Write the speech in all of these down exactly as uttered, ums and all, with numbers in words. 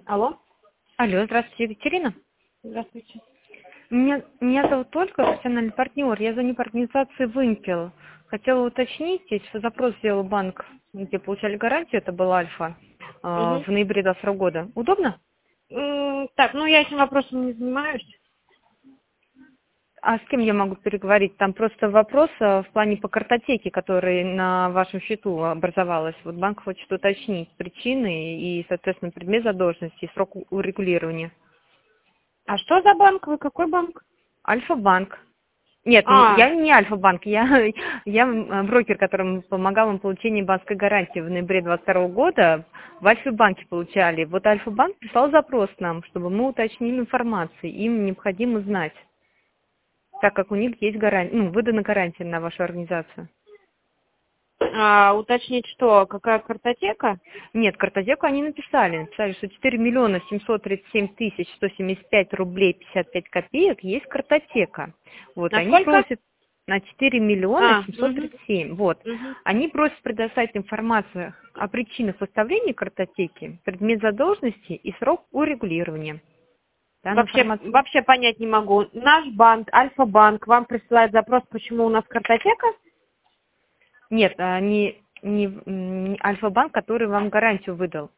Алло, Алло, здравствуйте, Екатерина. здравствуйте. Меня, меня зовут Ольга, профессиональный партнер. Я звоню по организации «Вымпел». Хотела уточнить, здесь запрос сделал банк, где получали гарантию, это был Альфа, э, Мгм. в ноябре двадцать второго года. Удобно? М, Так, ну я этим вопросом не занимаюсь. А с кем я могу переговорить? Там просто вопрос э, в плане по картотеке, которая на вашем счету образовалась. Вот банк хочет уточнить причины и, соответственно, предмет задолженности и срок урегулирования. А что за банк? Вы какой банк? Альфа-банк. Нет, не- А, я не Альфа-банк, я, я м, брокер, которым помогал вам в получении банковской гарантии в ноябре двадцать второго года. В Альфа-банке получали. Вот Альфа-банк прислал запрос нам, чтобы мы уточнили информацию. Им необходимо знать, так как у них есть гарантия, ну, выдана гарантия на вашу организацию. а, уточнить что? Какая картотека? Нет, картотеку они написали. Написали, что четыре миллиона семьсот тридцать семь тысяч сто семьдесят пять рублей пятьдесят пять копеек есть картотека. Вот, На они сколько? просят на четыре миллиона А, семьсот угу, тридцать семь. Вот. угу. Они просят предоставить информацию о причинах составления картотеки, предмет задолженности и срок урегулирования. Данная Вообще, информация. вообще понять не могу. Наш банк, Альфа-банк, вам присылает запрос, почему у нас картотека? Нет, а, не, не, м, не Альфа-банк, который вам гарантию выдал.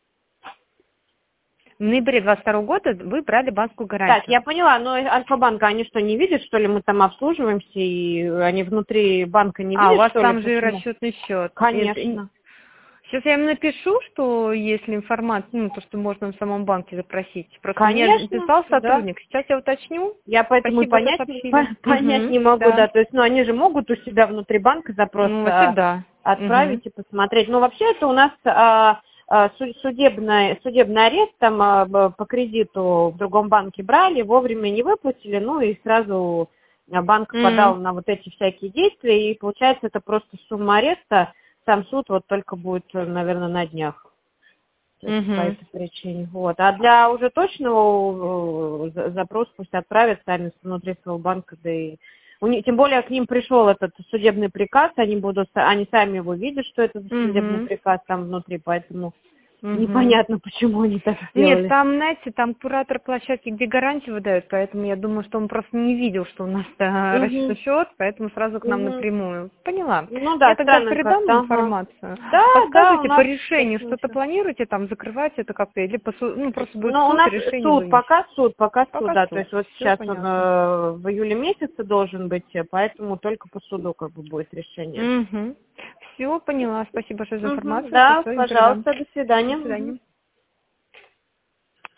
В ноябре двадцать второго года вы брали банковскую Так, гарантию. я поняла, но Альфа-банка, они что, не видят, что ли, мы там обслуживаемся, и они внутри банка не А, у видят, вас что ли, там же и почему? расчетный счет. Конечно. Сейчас я им напишу, что если информация, ну, то, что можно в самом банке запросить. Просто мне Конечно, написал да. сотрудник. Сейчас я уточню. Я поэтому и Спасибо, что понять, не- сообщили. по- понять Угу, не могу, да. да. То есть, ну, они же могут у себя внутри банка запрос Ну, вообще а, да. Угу. отправить и посмотреть. Но вообще это у нас а, а, су- судебный, судебный арест там а, б- по кредиту в другом банке брали, вовремя не выплатили, ну и сразу а, банк подал на вот эти всякие действия, и получается это просто сумма ареста. Сам суд вот только будет, наверное, на днях. То есть по Угу. этой причине. Вот. А для уже точного э, за- запрос пусть отправят сами внутри своего банка, да и у них, тем более к ним пришел этот судебный приказ, они будут, они сами его видят, что это за судебный Угу. приказ там внутри, поэтому Угу. непонятно, почему они так Нет, сделали. там, знаете, там куратор площадки, где гарантию выдают, поэтому я думаю, что он просто не видел, что у нас э, расчетный Угу. счет, поэтому сразу к нам Угу. напрямую. Поняла. Ну Я да, тогда странно передам как-то, ага. информацию. Да, да, у Подскажите, по нас, решению собственно, что-то ничего. планируете там закрывать это как-то, или по су- ну, просто будет Ну, у суд, и нас решение суд, вынесет? пока суд, пока суд, Пока да. То суд. есть вот Все сейчас он понятно. э, в июле месяце должен быть, э, поэтому только по суду как бы будет решение. Угу. Все, поняла. Спасибо большое за Мгм, информацию. да, Сейчас все им передам. пожалуйста, до До свидания. Мгм. свидания.